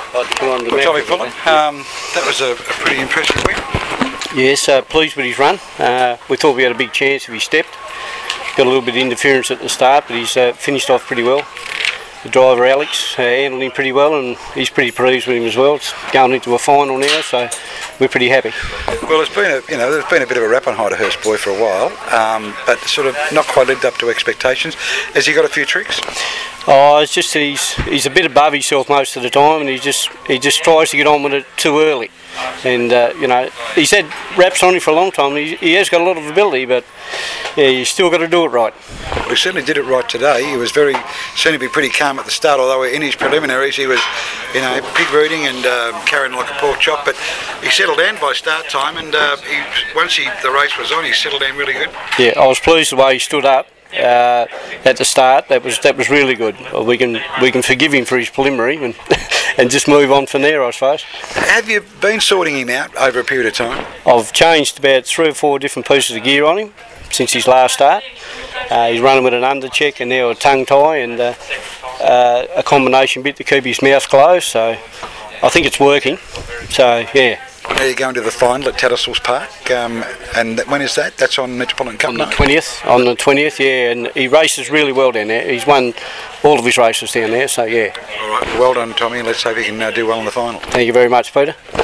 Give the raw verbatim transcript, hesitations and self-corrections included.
Well, Tommy Fulton, um, that was a, a pretty impressive win. Yes, uh, pleased with his run. Uh, we thought we had a big chance if he stepped. Got a little bit of interference at the start, but he's uh, finished off pretty well. The driver Alex uh, handled him pretty well, and he's pretty pleased with him as well. It's going into a final now, so we're pretty happy. Well, it's been a you know there's been a bit of a rap on Heiderhurst boy for a while, um, but sort of not quite lived up to expectations. Has he got a few tricks? Oh, it's just that he's he's a bit above himself most of the time, and he just he just tries to get on with it too early. And uh, you know, he's had raps on him for a long time. He, he has got a lot of ability, but yeah, you still got to do it right. Well, he certainly did it right today. He was very seemed to be pretty calm at the start, although in his preliminaries he was, you know, pig rooting and um, carrying like a pork chop. But he settled down by start time, and uh, he, once he, the race was on, he settled down really good. Yeah, I was pleased the way he stood up uh, at the start. That was that was really good. We can we can forgive him for his preliminary and and just move on from there, I suppose. Have you been sorting him out over a period of time? I've changed about three or four different pieces of gear on him since his last start. Uh, he's running with an under check and now a tongue tie and uh, uh, a combination bit to keep his mouth closed. So I think it's working. So yeah. Now you're going to the final at Tattersalls Park, um, and when is that? That's on Metropolitan Cup On the twentieth. On the twentieth, yeah, and he races really well down there. He's won all of his races down there, so yeah. All right, well done, Tommy, and let's hope he can uh, do well in the final. Thank you very much, Peter.